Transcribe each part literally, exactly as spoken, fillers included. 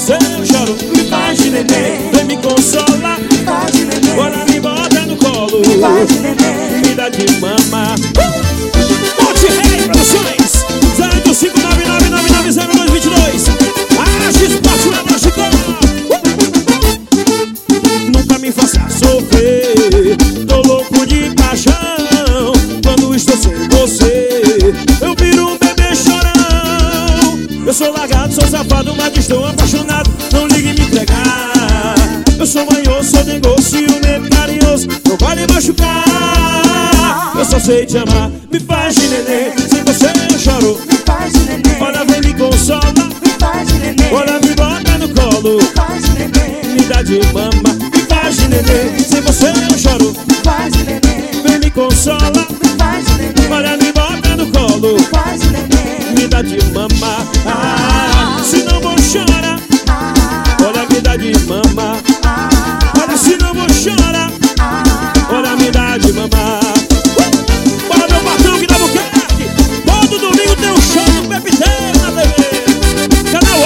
você eu choro. Me faz de neném, Vem me consolar, me faz de neném, bora me bota no colo, me faz de neném. me dá de mama. Monte Rei Produções, zero oito cinco nove nove nove nove zero dois dois dois. Age Esporte na Mágica. Nunca me faça sofrer, tô louco de paixão. Quando estou sem você, eu viro um bebê chorão. Eu sou largado, sou safado, mas estou apaixonado. Não ligue me entregar. Eu sou manhoso, sou dengoso, ciumento, carinhoso. Não vai me machucar. Eu só sei te amar. Me faz de neném, sem você eu choro. Me faz de neném, Olha, vem me consola, me faz de neném, olha, me bota no colo, me faz de neném, me dá de mama. Me faz de neném, sem você eu choro. me faz de neném, Vem me consola, me faz de neném, olha, me bota no colo, me faz de neném. me dá de mama. Ah, se não vou chorar, olha, me dá de mama. Olha, se não vou chorar, olha, me dá de mama. Bora, meu patrão que dá Buquerque. Todo domingo tem um show do Pepiteiro na T V, Canal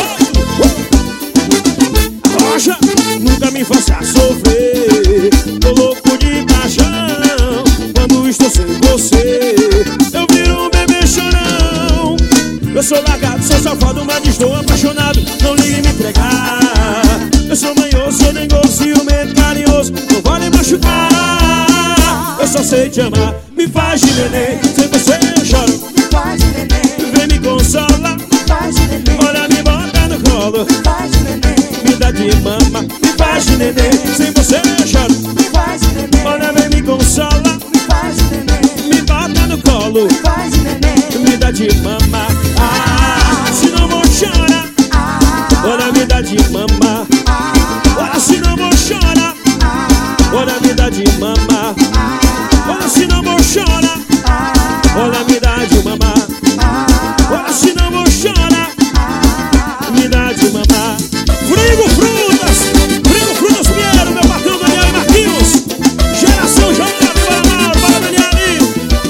oito. Rocha, nunca me faça sofrer, tô louco de paixão. Quando estou sem você, eu viro um bebê chorão. Eu sou largado, sou safado, mas estou apaixonado. Não ligue me entregar. Eu sou manhoso, sou dengoso, ciumento, carinhoso. Não vale machucar. Eu só sei te amar. Me faz de neném, sem você eu choro. Me faz de neném, Vem me consola, me faz de neném, olha, me bota no colo, me faz de neném, me dá de mama. Me faz de neném, sem você eu choro. me faz de neném, Olha, vem me consola, me faz de neném, me bota no colo, me faz de neném. me dá de mama. Ah, se não vou chorar, olha, me dá de mama. Olha, se não vou chorar, olha, me dá de mama. Olha, se não vou chorar, olha, me dá de mama. Olha, se não vou chorar, me dá de mama. Frigo Frutas, Frigo Frutas Pinheiro, meu patrão Daniel e Marquinhos. Geração Jovem, para Mauro, para Daniel.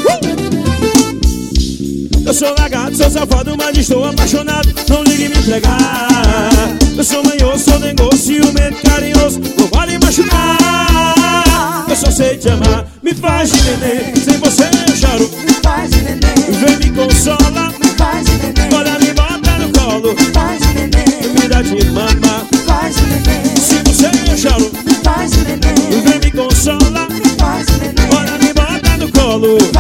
Uh! Eu sou largado, sou safado, mas estou apaixonado. Não ligue me entregar. Eu sou manhoso, sou dengoso, ciumento, carinhoso. Não vale machucar. Eu só sei te amar. Me faz de neném, sem você eu choro. Me faz de neném, Vem me consola, me faz de neném, olha, me bota no colo, me faz de neném, me dá de mama. me faz de neném, Se você eu choro, me faz de neném, vem me consola, me faz de neném, olha, me bota no colo,